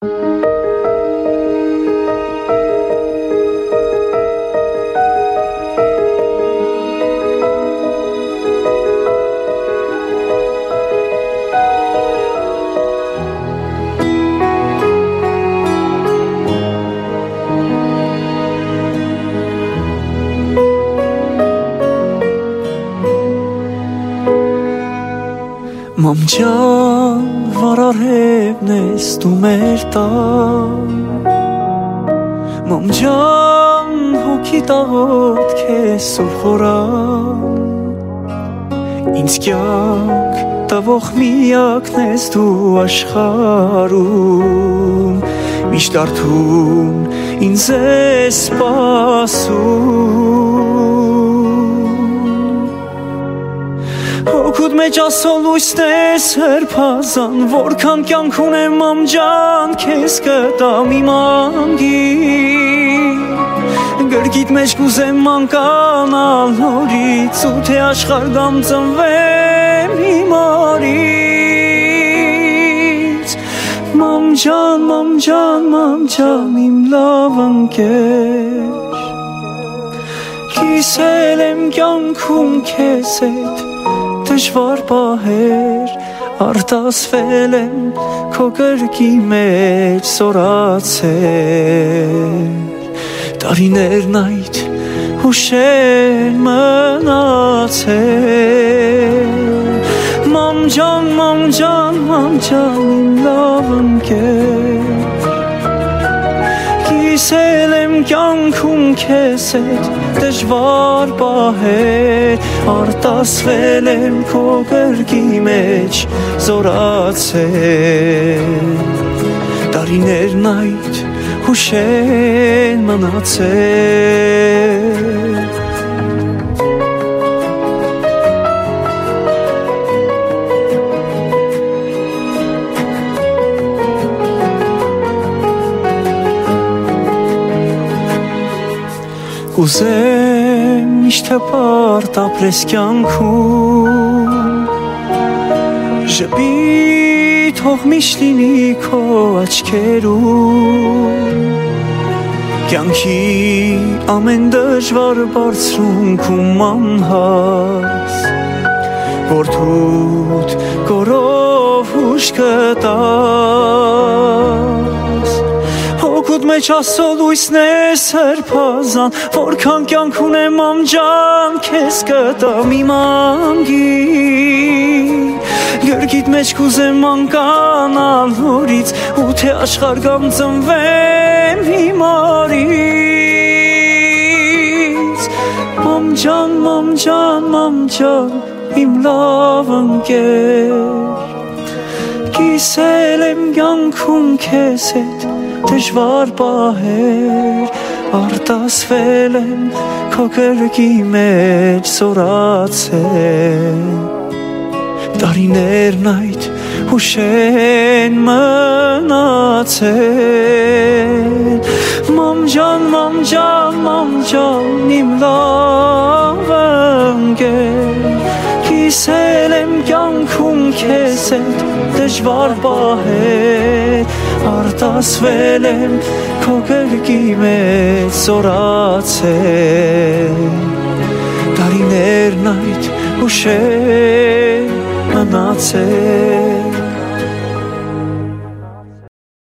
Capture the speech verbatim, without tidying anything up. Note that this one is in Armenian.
Մամ ջան, վարարևն ես դու մեր տան Մամ ջան, հոգի տաղոտ քեզ սով խորան Ինձ կյանք տվող միակն ես դու աշխարում Միշտ արդուն ինձ ես սպասում Հոգուդ մեջ ասոլ ույսն ես հրպազան Որքան կյանք ունեմ մամ ջան Քեզ կտամ իմ անգին Գրգիտ մեջ կուզեմ մանկանալ նորից Ու թե աշխար գամ ծնվեմ հիմարից Մամ ջան, մամ ջան, մամ ջան Իմ լավ ընկեր Կիսել եմ կյանքում քեզ հետ Դժվար պահեր արտասվել եմ քո կրկի մեջ սորացել Տարիներն այդ հուշեր մնացել Մամ ջան, մամ ջան, մամ ջան, իմ լավ ընկեր Կիսել եմ կյանքում քեզ հետ դժվար պահեր Արտասվել եմ քո կրկի մեջ զորացել Տարիներն այդ հուշեն մնացել Կուզեմ միշտ հպարտ ապրես կյանքում Ժպիտ հող միշտ լինի քո աչքերում Կյանքի ամեն դժվար բարձրունքում անհաս Որդուդ կորով հուշ կտաս Հոգուդ մեջ ասոլ ույսն ես հրպազան Որքան կյանք ունեմ մամ ջան Քեզ կտամ իմ անգին Գրգիտ մեջ կուզեմ մանկանալ նորից Ու թե աշխար գամ ծնվեմ հիմարից Մամ ջան, մամ ջան, մամ ջան Իմ լավ ընկեր Կիսել եմ կյանքում քեզ հետ Դժվար պահեր արտասվել եմ քո կրկի մեջ սորացել Տարիներն այդ հուշեն մնացել Մամ ջան, մամ ջան, մամ ջան, իմ լավ ընկեր Կիսել եմ կյանքում քեզ հետ դժվար պահեր Արտասվել եմ քո կրկի մեջ զորացել Տարիներն այդ հուշեր մնացել